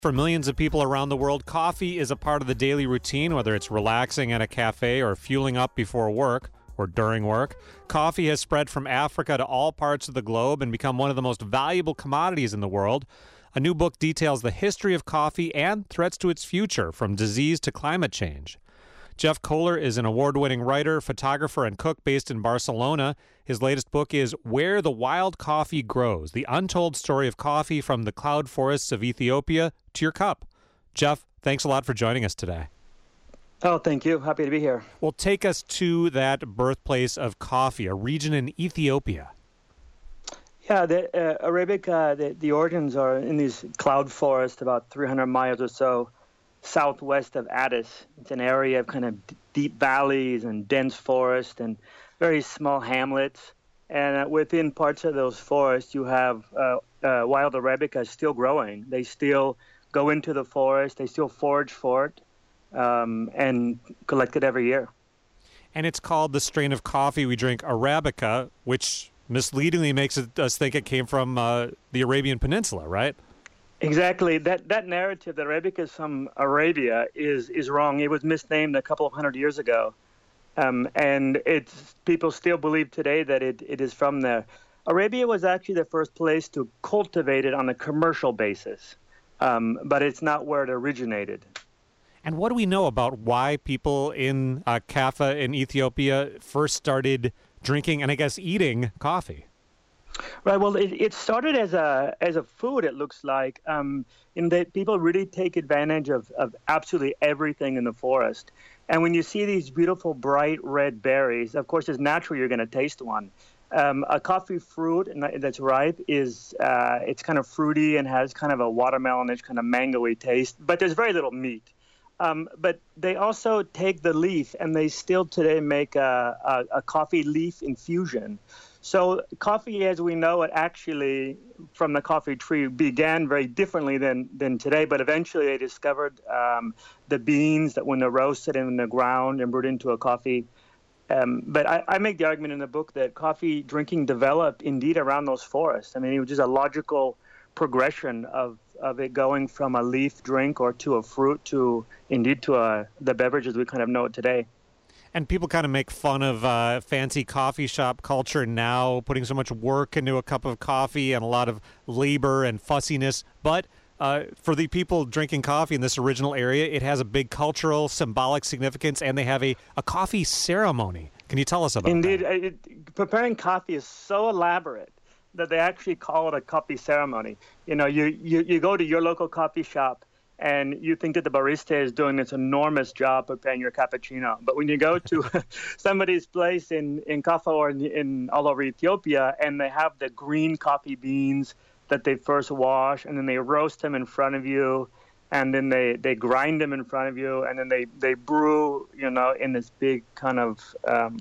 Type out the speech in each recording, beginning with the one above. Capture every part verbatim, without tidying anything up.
For millions of people around the world, coffee is a part of the daily routine, whether it's relaxing at a cafe or fueling up before work or during work. Coffee has spread from Africa to all parts of the globe and become one of the most valuable commodities in the world. A new book details the history of coffee and threats to its future, from disease to climate change. Jeff Kohler is an award-winning writer, photographer, and cook based in Barcelona. His latest book is Where the Wild Coffee Grows, the untold story of coffee from the cloud forests of Ethiopia to your cup. Jeff, thanks a lot for joining us today. Oh, thank you. Happy to be here. Well, take us to that birthplace of coffee, a region in Ethiopia. Yeah, the uh, Arabica, the, the origins are in these cloud forests about three hundred miles or so southwest of Addis. It's an area of kind of d- deep valleys and dense forest and very small hamlets. And uh, within parts of those forests, you have uh, uh, wild Arabica still growing. They still go into the forest. They still forage for it um, and collect it every year. And it's called the strain of coffee we drink, Arabica, which misleadingly makes it, us think it came from uh, the Arabian Peninsula, right? Exactly. That that narrative that Arabica is from Arabia is is wrong. It was misnamed a couple of hundred years ago, um, and it's people still believe today that it, it is from there. Arabia was actually the first place to cultivate it on a commercial basis, um, but it's not where it originated. And what do we know about why people in uh, Kaffa in Ethiopia first started drinking and I guess eating coffee? Right. Well, it, it started as a as a food. It looks like, um, in that people really take advantage of, of absolutely everything in the forest. And when you see these beautiful bright red berries, of course, it's natural you're going to taste one. Um, a coffee fruit that's ripe is uh, it's kind of fruity and has kind of a watermelonish kind of mango-y taste, but there's very little meat. Um, but they also take the leaf, and they still today make a, a, a coffee leaf infusion. So coffee, as we know it, actually from the coffee tree began very differently than, than today, but eventually they discovered um, the beans that when they're roasted in the ground and brewed into a coffee. Um, but I, I make the argument in the book that coffee drinking developed indeed around those forests. I mean, it was just a logical progression of, of it going from a leaf drink or to a fruit to indeed to a, the beverages we kind of know it today. And people kind of make fun of uh, fancy coffee shop culture now, putting so much work into a cup of coffee and a lot of labor and fussiness. But uh, for the people drinking coffee in this original area, it has a big cultural, symbolic significance, and they have a, a coffee ceremony. Can you tell us about Indeed, that? Indeed, preparing coffee is so elaborate that they actually call it a coffee ceremony. You know, you, you, you go to your local coffee shop, and you think that the barista is doing this enormous job preparing your cappuccino. But when you go to somebody's place in, in Kaffa or in, in all over Ethiopia, and they have the green coffee beans that they first wash, and then they roast them in front of you, and then they, they grind them in front of you, and then they, they brew, you know, in this big kind of um,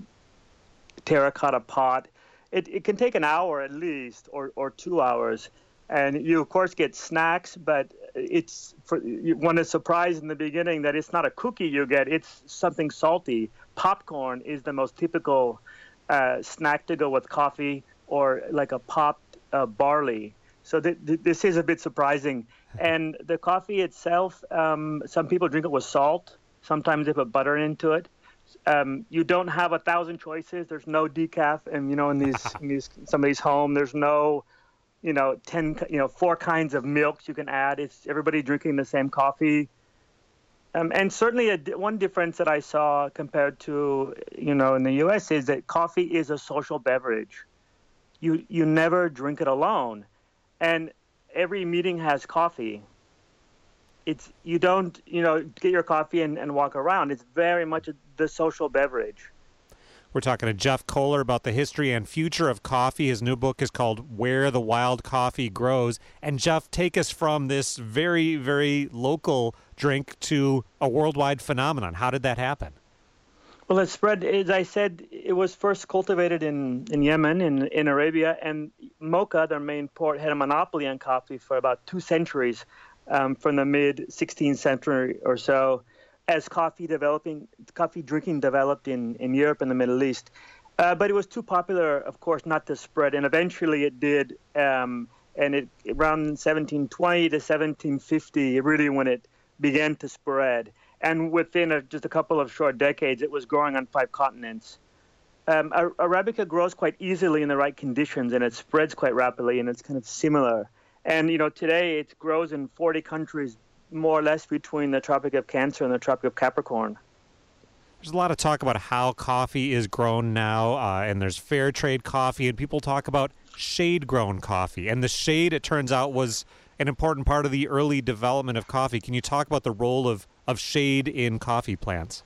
terracotta pot. It, it can take an hour at least, or, or two hours. And you, of course, get snacks, but it's for one is surprised in the beginning that it's not a cookie you get; it's something salty. Popcorn is the most typical uh, snack to go with coffee, or like a popped uh, barley. So th- th- this is a bit surprising. And the coffee itself, um, some people drink it with salt. Sometimes they put butter into it. Um, you don't have a thousand choices. There's no decaf, and you know, in these, in these somebody's home, there's no. you know, ten, you know, four kinds of milks you can add. It's everybody drinking the same coffee. Um, and certainly a, one difference that I saw compared to, you know, in the U S is that coffee is a social beverage. You, you never drink it alone. And every meeting has coffee. It's, you don't, you know, get your coffee and, and walk around. It's very much a, the social beverage. We're talking to Jeff Kohler about the history and future of coffee. His new book is called Where the Wild Coffee Grows. And Jeff, take us from this very, very local drink to a worldwide phenomenon. How did that happen? Well, it spread, as I said, it was first cultivated in, in Yemen, in, in Arabia, and Mocha, their main port, had a monopoly on coffee for about two centuries, um, from the mid-sixteenth century or so, as coffee developing, coffee drinking developed in, in Europe and the Middle East. Uh, but it was too popular, of course, not to spread, and eventually it did. Um, And it around seventeen twenty to seventeen fifty, really when it began to spread. And within a, just a couple of short decades, it was growing on five continents. Um, Arabica grows quite easily in the right conditions, and it spreads quite rapidly, and it's kind of similar. And, you know, today it grows in forty countries, more or less between the Tropic of Cancer and the Tropic of Capricorn. There's a lot of talk about how coffee is grown now, uh, and there's fair trade coffee, and people talk about shade-grown coffee. And the shade, it turns out, was an important part of the early development of coffee. Can you talk about the role of, of shade in coffee plants?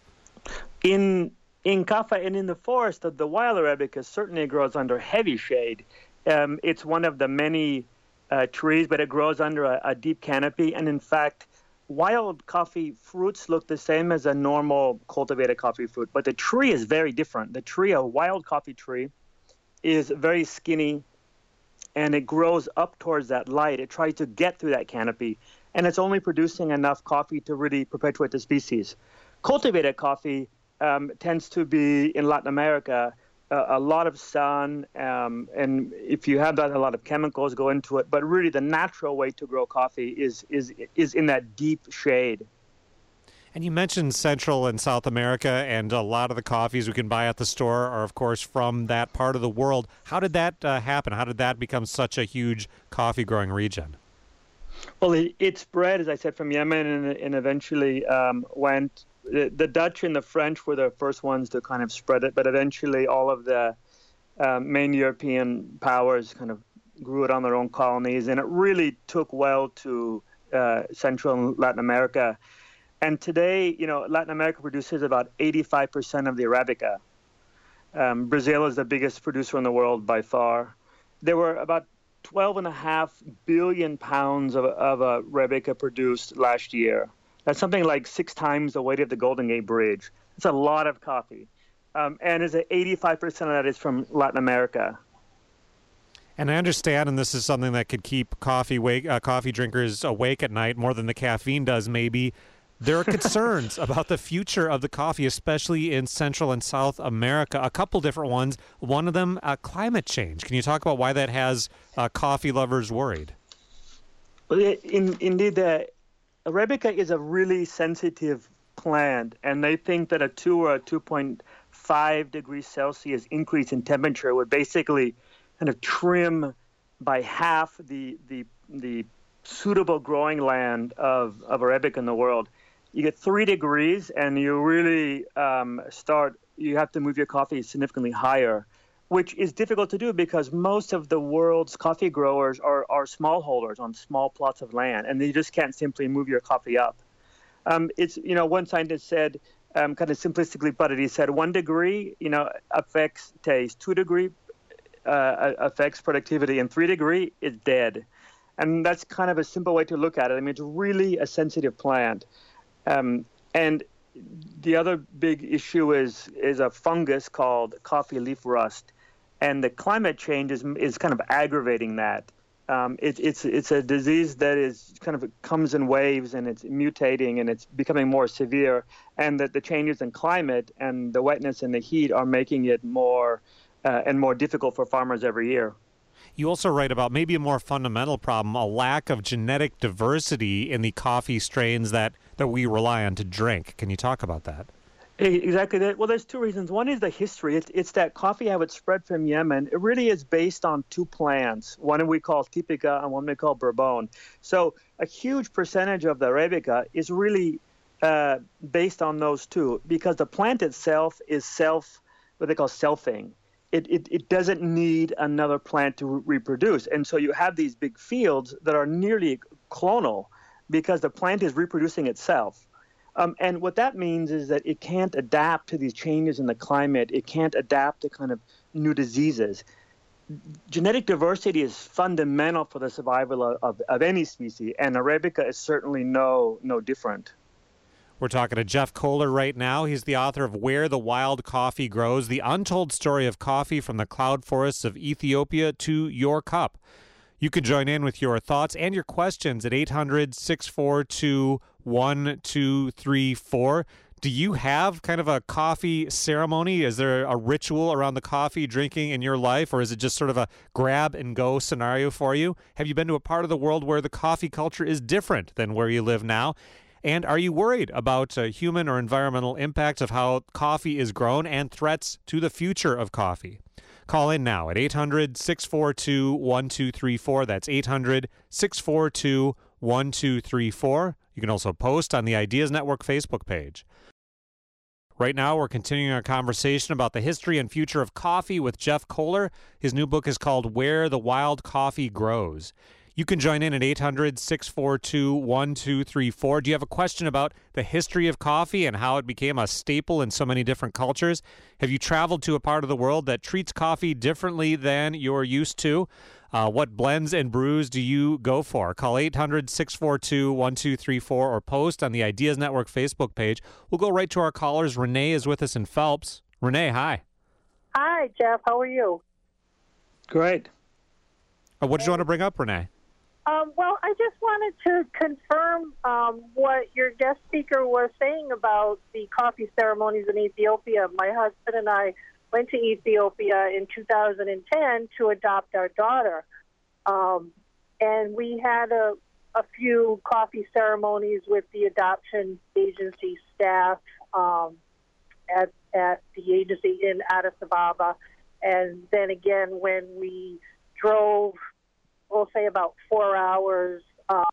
In in Kaffa and in the forest, the, the wild Arabica certainly grows under heavy shade. Um, it's one of the many uh, trees, but it grows under a, a deep canopy. And in fact, wild coffee fruits look the same as a normal cultivated coffee fruit, but the tree is very different. The tree, a wild coffee tree, is very skinny, and it grows up towards that light. It tries to get through that canopy, and it's only producing enough coffee to really perpetuate the species. Cultivated coffee um, tends to be, in Latin America, uh, a lot of sun, um, and if you have that, a lot of chemicals go into it. But really, the natural way to grow coffee is is is in that deep shade. And you mentioned Central and South America, and a lot of the coffees we can buy at the store are, of course, from that part of the world. How did that uh, happen? How did that become such a huge coffee-growing region? Well, it, it spread, as I said, from Yemen, and, and eventually um, went. The, the Dutch and the French were the first ones to kind of spread it, but eventually all of the um, main European powers kind of grew it on their own colonies, and it really took well to uh, Central and Latin America. And today, you know, Latin America produces about eighty-five percent of the Arabica. Um, Brazil is the biggest producer in the world by far. There were about twelve and a half billion pounds of, of uh, Arabica produced last year. That's something like six times the weight of the Golden Gate Bridge. It's a lot of coffee. Um, and is eighty-five percent of that is from Latin America. And I understand, and this is something that could keep coffee wake, uh, coffee drinkers awake at night more than the caffeine does, maybe. There are concerns about the future of the coffee, especially in Central and South America. A couple different ones. One of them, uh, climate change. Can you talk about why that has uh, coffee lovers worried? Well, in, indeed, the Arabica is a really sensitive plant, and they think that a two or a two point five degrees Celsius increase in temperature would basically kind of trim by half the the the suitable growing land of, of Arabica in the world. You get three degrees, and you really um, start, you have to move your coffee significantly higher, which is difficult to do because most of the world's coffee growers are, are smallholders on small plots of land, and they just can't simply move your coffee up. Um, it's, you know, one scientist said, um, kind of simplistically put it, he said one degree, you know, affects taste, two degree uh, affects productivity, and three degree is dead. And that's kind of a simple way to look at it. I mean, it's really a sensitive plant. Um, and the other big issue is is a fungus called coffee leaf rust. And the climate change is, is kind of aggravating that. Um, it, it's it's a disease that is kind of comes in waves, and it's mutating, and it's becoming more severe. And that the changes in climate and the wetness and the heat are making it more uh, and more difficult for farmers every year. You also write about maybe a more fundamental problem, a lack of genetic diversity in the coffee strains that, that we rely on to drink. Can you talk about that? Exactly. Well, there's two reasons. One is the history. It's, it's that coffee, how it spread from Yemen. It really is based on two plants, one we call Typica and one we call Bourbon. So a huge percentage of the Arabica is really uh, based on those two, because the plant itself is self, what they call selfing. It, it, it doesn't need another plant to re- reproduce. And so you have these big fields that are nearly clonal because the plant is reproducing itself. Um, and what that means is that it can't adapt to these changes in the climate. It can't adapt to kind of new diseases. Genetic diversity is fundamental for the survival of, of, of any species, and Arabica is certainly no no different. We're talking to Jeff Kohler right now. He's the author of Where the Wild Coffee Grows, the untold story of coffee from the cloud forests of Ethiopia to your cup. You can join in with your thoughts and your questions at eight hundred, six four two, one two three four. Do you have kind of a coffee ceremony? Is there a ritual around the coffee drinking in your life, or is it just sort of a grab and go scenario for you? Have you been to a part of the world where the coffee culture is different than where you live now? And are you worried about uh, human or environmental impacts of how coffee is grown and threats to the future of coffee? Call in now at eight hundred, six four two, one two three four. That's eight hundred, six four two, one two three four. You can also post on the Ideas Network Facebook page. Right now, we're continuing our conversation about the history and future of coffee with Jeff Kohler. His new book is called Where the Wild Coffee Grows. You can join in at eight hundred, six four two, one two three four. Do you have a question about the history of coffee and how it became a staple in so many different cultures? Have you traveled to a part of the world that treats coffee differently than you're used to? Uh, what blends and brews do you go for? Call eight hundred, six four two, one two three four or post on the Ideas Network Facebook page. We'll go right to our callers. Renee is with us in Phelps. Renee, hi. Hi, Jeff. How are you? Great. Uh, what did you want to bring up, Renee? Um, well, I just wanted to confirm um, what your guest speaker was saying about the coffee ceremonies in Ethiopia. My husband and I went to Ethiopia in two thousand ten to adopt our daughter. Um, and we had a, a few coffee ceremonies with the adoption agency staff um, at, at the agency in Addis Ababa. And then again, when we drove, we'll say about four hours um,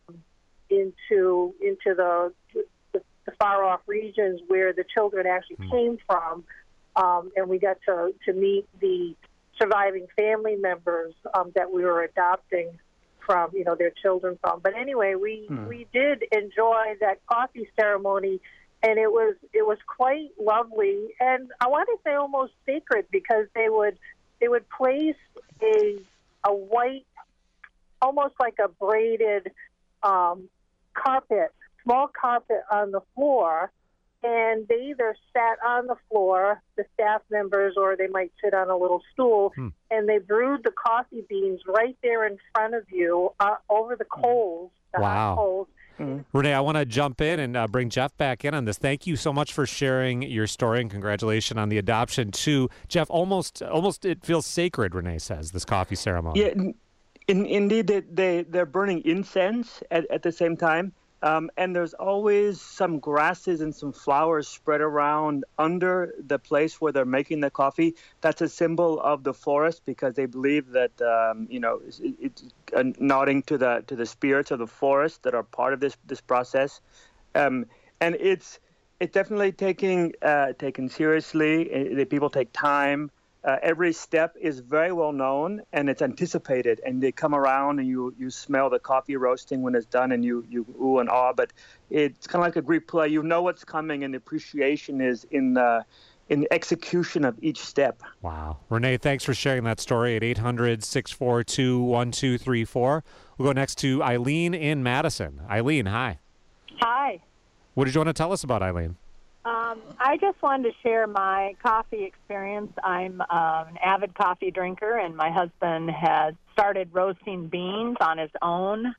into into the, the, the far-off regions where the children actually mm. came from, um, and we got to, to meet the surviving family members um, that we were adopting from, you know, their children from. But anyway, we, mm. we did enjoy that coffee ceremony, and it was it was quite lovely, and I want to say almost sacred, because they would they would place a a white, almost like a braided um, carpet, small carpet on the floor, and they either sat on the floor, the staff members, or they might sit on a little stool, hmm. and they brewed the coffee beans right there in front of you uh, over the coals, the wow. hot coals. Mm-hmm. Renee, I want to jump in and uh, bring Jeff back in on this. Thank you so much for sharing your story, and congratulations on the adoption too. Jeff, almost, almost it feels sacred, Renee says, this coffee ceremony. Yeah. In, indeed, they, they, they're burning incense at, at the same time. Um, and there's always some grasses and some flowers spread around under the place where they're making the coffee. That's a symbol of the forest, because they believe that, um, you know, it's, it's uh, nodding to the to the spirits of the forest that are part of this this process. Um, and it's it's definitely taking uh, taken seriously. The people take time. Uh, every step is very well known, and it's anticipated, and they come around and you, you smell the coffee roasting when it's done, and you, you ooh and ah, but it's kind of like a Greek play. You know what's coming, and the appreciation is in the, in the execution of each step. Wow. Renee, thanks for sharing that story at eight hundred, six four two, one two three four. We'll go next to Eileen in Madison. Eileen, hi. Hi. What did you want to tell us about, Eileen? Um, I just wanted to share my coffee experience. I'm um, an avid coffee drinker, and my husband had started roasting beans on his own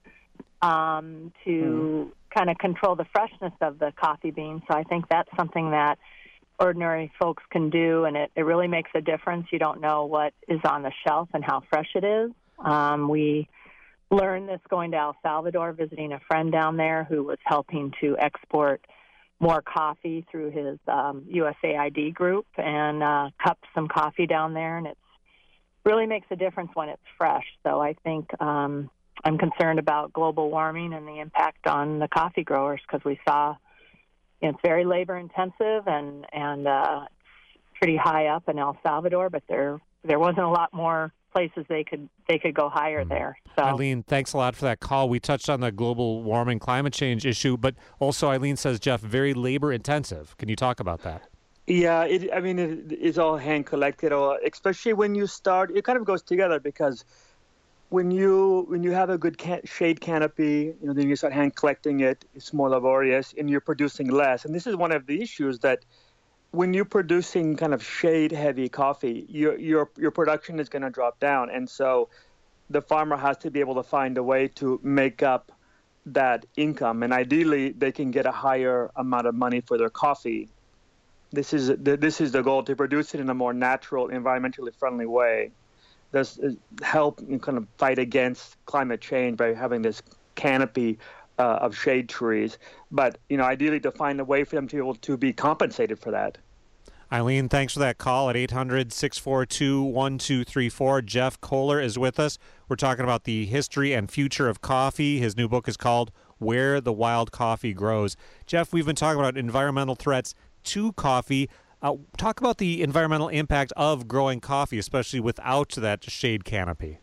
um, to mm. kind of control the freshness of the coffee beans. So I think that's something that ordinary folks can do, and it, it really makes a difference. You don't know what is on the shelf and how fresh it is. Um, we learned this going to El Salvador, visiting a friend down there who was helping to export more coffee through his um, U S A I D group, and uh, cupped some coffee down there, and it really makes a difference when it's fresh. So I think um, I'm concerned about global warming and the impact on the coffee growers, because we saw, you know, it's very labor intensive and and uh, it's pretty high up in El Salvador, but there there wasn't a lot more places they could they could go higher there. So, Eileen, thanks a lot for that call. We touched on the global warming climate change issue, but also Eileen says, Jeff, very labor intensive. Can you talk about that? Yeah, it, I mean, it, it's all hand collected, or especially when you start, it kind of goes together, because when you when you have a good can, shade canopy, you know, then you start hand collecting it. It's more laborious, and you're producing less. And this is one of the issues, that when you're producing kind of shade-heavy coffee, your your your production is going to drop down, and so the farmer has to be able to find a way to make up that income. And ideally, they can get a higher amount of money for their coffee This is the, this is the goal, to produce it in a more natural, environmentally friendly way. This is help kind of fight against climate change by having this canopy uh, of shade trees. But, you know, ideally to find a way for them to be able to be compensated for that. Eileen, thanks for that call at eight hundred, six four two, one two three four. Jeff Kohler is with us. We're talking about the history and future of coffee. His new book is called Where the Wild Coffee Grows. Jeff, we've been talking about environmental threats to coffee. Uh, talk about the environmental impact of growing coffee, especially without that shade canopy.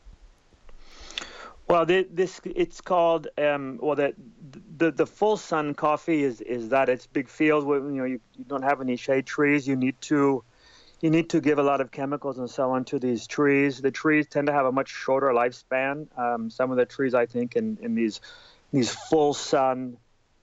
Well, this it's called um, well the, the the full sun coffee is is that it's big fields where you know you, you don't have any shade trees. You need to you need to give a lot of chemicals and so on to these trees. The trees tend to have a much shorter lifespan. Um, some of the trees, I think, in, in these these full sun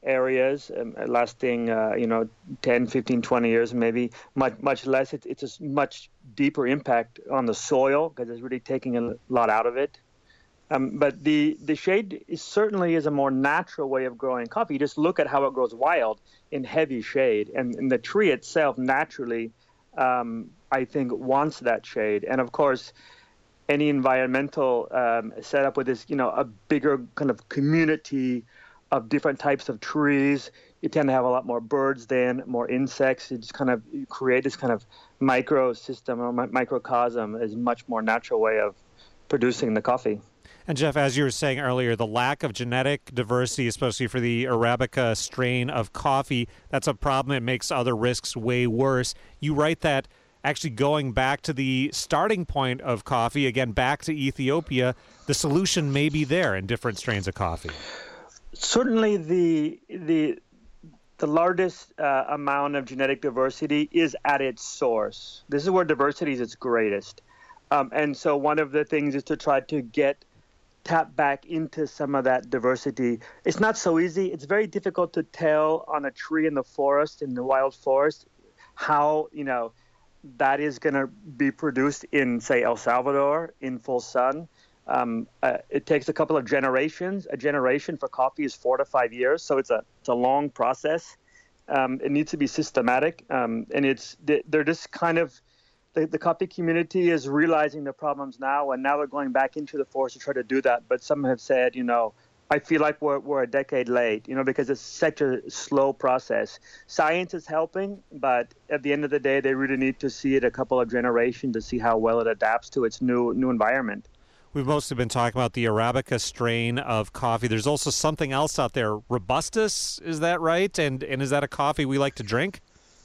areas um, lasting uh, you know ten, fifteen, twenty years, maybe much much less. It's it's a much deeper impact on the soil because it's really taking a lot out of it. Um, but the, the shade is certainly is a more natural way of growing coffee. You just look at how it grows wild in heavy shade. And, and the tree itself naturally, um, I think, wants that shade. And, of course, any environmental um, setup with this, you know, a bigger kind of community of different types of trees, you tend to have a lot more birds then, more insects. You just kind of you create this kind of microsystem or mi- microcosm is a much more natural way of producing the coffee. And Jeff, as you were saying earlier, the lack of genetic diversity, especially for the Arabica strain of coffee, that's a problem. It makes other risks way worse. You write that actually going back to the starting point of coffee, again, back to Ethiopia, the solution may be there in different strains of coffee. Certainly the the the largest uh, amount of genetic diversity is at its source. This is where diversity is its greatest. Um, and so one of the things is to try to get tap back into some of that diversity. It's not so easy. It's very difficult to tell on a tree in the forest, in the wild forest, how, you know, that is going to be produced in, say, El Salvador in full sun. Um, uh, it takes a couple of generations. A generation for coffee is four to five years, so it's a it's a long process. Um, it needs to be systematic, um, and it's they're just kind of The, the coffee community is realizing the problems now, and now they're going back into the forest to try to do that. But some have said, you know, I feel like we're we're a decade late, you know, because it's such a slow process. Science is helping, but at the end of the day, they really need to see it a couple of generations to see how well it adapts to its new new environment. We've mostly been talking about the Arabica strain of coffee. There's also something else out there, Robustus, is that right? And and is that a coffee we like to drink?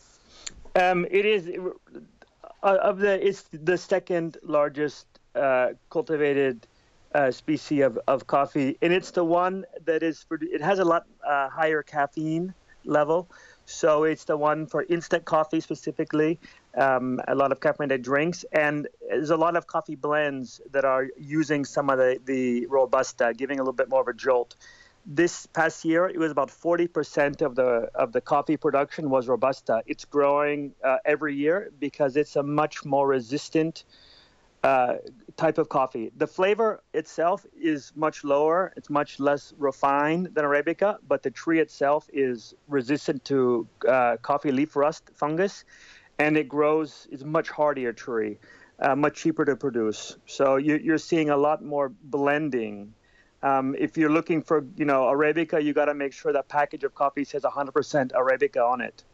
Um, it is. Uh, of the, it's the second largest uh, cultivated uh, species of, of coffee, and it's the one that is. It has a lot uh, higher caffeine level, so it's the one for instant coffee specifically. Um, a lot of caffeinated drinks, and there's a lot of coffee blends that are using some of the the Robusta, giving a little bit more of a jolt. This past year, it was about forty percent of the of the coffee production was Robusta. It's growing uh, every year because it's a much more resistant uh, type of coffee. The flavor itself is much lower. It's much less refined than Arabica, but the tree itself is resistant to uh, coffee leaf rust fungus, and it grows. It's a much hardier tree, uh, much cheaper to produce. So you, you're seeing a lot more blending. Um, if you're looking for, you know, Arabica, you got to make sure that package of coffee says one hundred percent Arabica on it.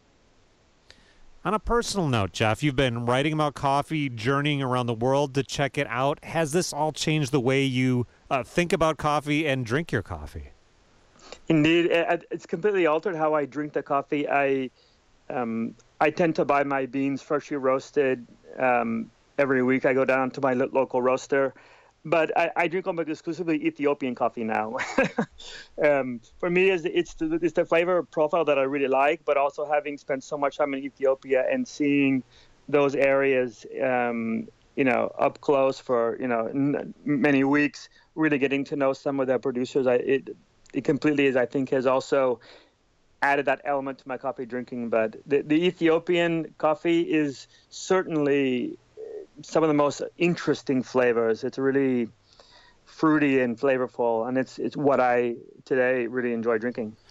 On a personal note, Jeff, you've been writing about coffee, journeying around the world to check it out. Has this all changed the way you uh, think about coffee and drink your coffee? Indeed, it's completely altered how I drink the coffee. I um, I tend to buy my beans freshly roasted um, every week. I go down to my local roaster. But I, I drink almost exclusively Ethiopian coffee now. um, for me, it's, it's, the, it's the flavor profile that I really like, but also having spent so much time in Ethiopia and seeing those areas, um, you know, up close for, you know, n- many weeks, really getting to know some of the producers, I, it, it completely is, I think, has also added that element to my coffee drinking. But the, the Ethiopian coffee is certainly some of the most interesting flavors. It's really fruity and flavorful, and it's it's what I today really enjoy drinking.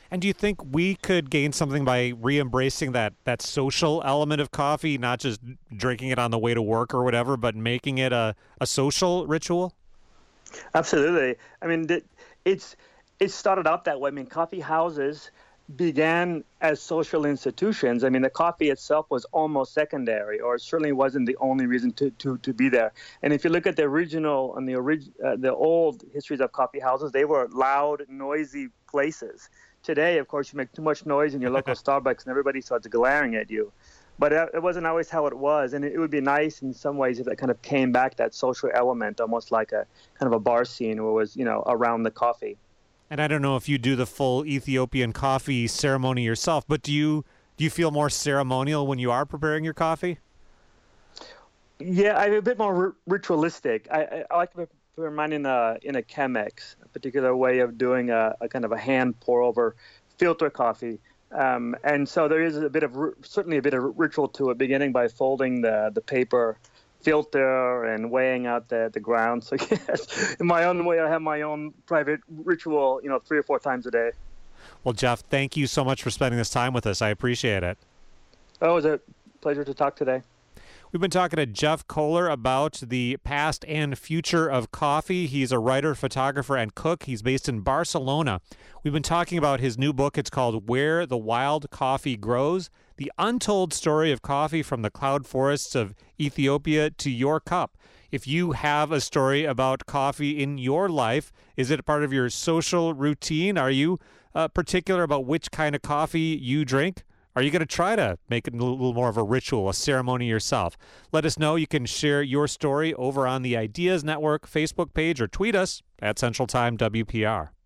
And do you think we could gain something by re-embracing that, that social element of coffee, not just drinking it on the way to work or whatever, but making it a, a social ritual? Absolutely. I mean, it's it started out that way. I mean, coffee houses began as social institutions. I mean, the coffee itself was almost secondary, or it certainly wasn't the only reason to, to, to be there. And if you look at the original and the orig- uh, the old histories of coffee houses, they were loud, noisy places. Today, of course, you make too much noise in your local Starbucks and everybody starts glaring at you. But it wasn't always how it was. And it would be nice in some ways if that kind of came back, that social element, almost like a kind of a bar scene where it was, you know, around the coffee. And I don't know if you do the full Ethiopian coffee ceremony yourself, but do you do you feel more ceremonial when you are preparing your coffee? Yeah, I'm a bit more r- ritualistic. I, I, I like to prepare mine in a, in a Chemex, a particular way of doing a, a kind of a hand pour over filter coffee. Um, and so there is a bit of, certainly a bit of ritual to it, beginning by folding the, the paper filter and weighing out the, the ground. So yes, in my own way, I have my own private ritual, you know, three or four times a day. Well, Jeff, thank you so much for spending this time with us. I appreciate it. Oh, it was a pleasure to talk today. We've been talking to Jeff Kohler about the past and future of coffee. He's a writer, photographer, and cook. He's based in Barcelona. We've been talking about his new book. It's called Where the Wild Coffee Grows, The Untold Story of Coffee from the Cloud Forests of Ethiopia to Your Cup. If you have a story about coffee in your life, is it a part of your social routine? Are you uh, particular about which kind of coffee you drink? Are you going to try to make it a little more of a ritual, a ceremony yourself? Let us know. You can share your story over on the Ideas Network Facebook page or tweet us at Central Time W P R.